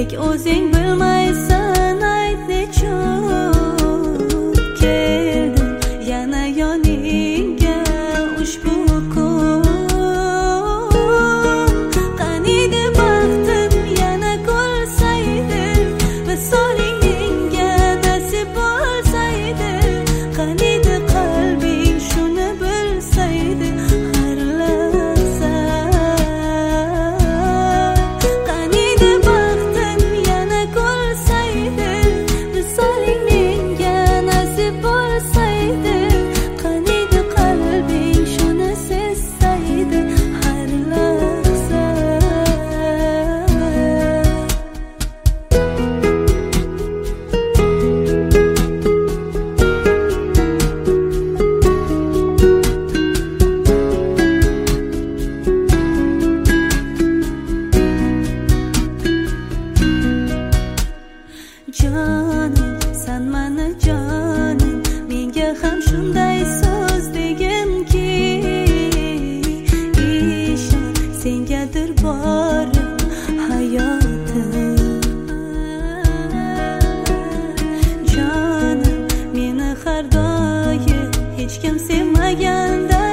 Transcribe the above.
lek o'zing bilmaysan ayt nechun keldim yana yoningga ushbu kun. Qaniydi baxtim yana ko'rsaydi, visoling menga nasib bo'lsaydi, qaniydi qalbing shuni bilsaydi har lahza. Qaniydi baxtim yana ko'rsaydi, visoling menga nasib bo'lsaydi, qaniydi qalbing shuni sezsaydi har lahza. Jonim, san mani jonim, menga ham shunday so'z degimki, ishon sengadir borim hayotim. Jonim, meni har doim hech kim sevmaganda